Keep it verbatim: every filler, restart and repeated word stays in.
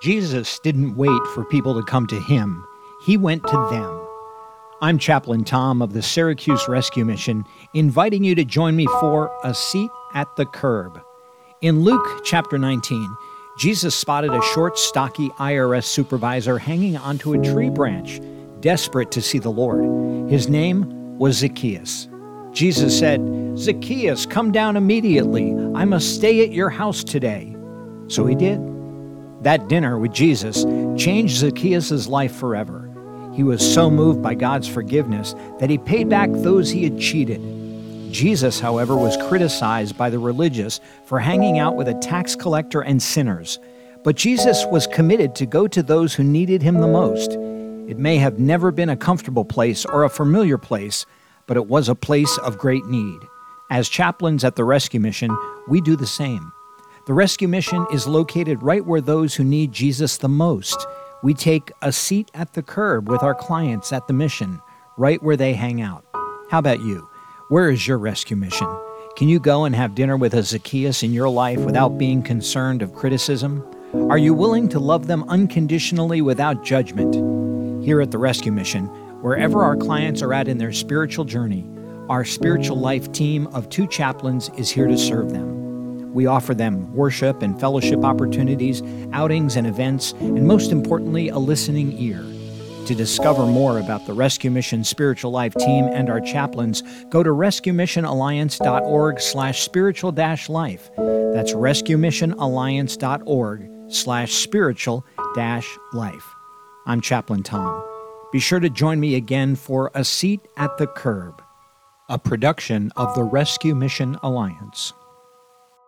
Jesus didn't wait for people to come to him. He went to them. I'm Chaplain Tom of the Syracuse Rescue Mission, inviting you to join me for A Seat at the Curb. In Luke chapter nineteen, Jesus spotted a short, stocky I R S supervisor hanging onto a tree branch, desperate to see the Lord. His name was Zacchaeus. Jesus said, "Zacchaeus, come down immediately. I must stay at your house today." So he did. That dinner with Jesus changed Zacchaeus' life forever. He was so moved by God's forgiveness that he paid back those he had cheated. Jesus, however, was criticized by the religious for hanging out with a tax collector and sinners. But Jesus was committed to go to those who needed him the most. It may have never been a comfortable place or a familiar place, but it was a place of great need. As chaplains at the Rescue Mission, we do the same. The Rescue Mission is located right where those who need Jesus the most. We take a seat at the curb with our clients at the mission, right where they hang out. How about you? Where is your rescue mission? Can you go and have dinner with a Zacchaeus in your life without being concerned of criticism? Are you willing to love them unconditionally without judgment? Here at the Rescue Mission, wherever our clients are at in their spiritual journey, our spiritual life team of two chaplains is here to serve them. We offer them worship and fellowship opportunities, outings and events, and most importantly, a listening ear. To discover more about the Rescue Mission Spiritual Life team and our chaplains, go to rescue mission alliance dot org slash spiritual dash life. That's rescue mission alliance dot org slash spiritual dash life. I'm Chaplain Tom. Be sure to join me again for A Seat at the Curb, a production of the Rescue Mission Alliance.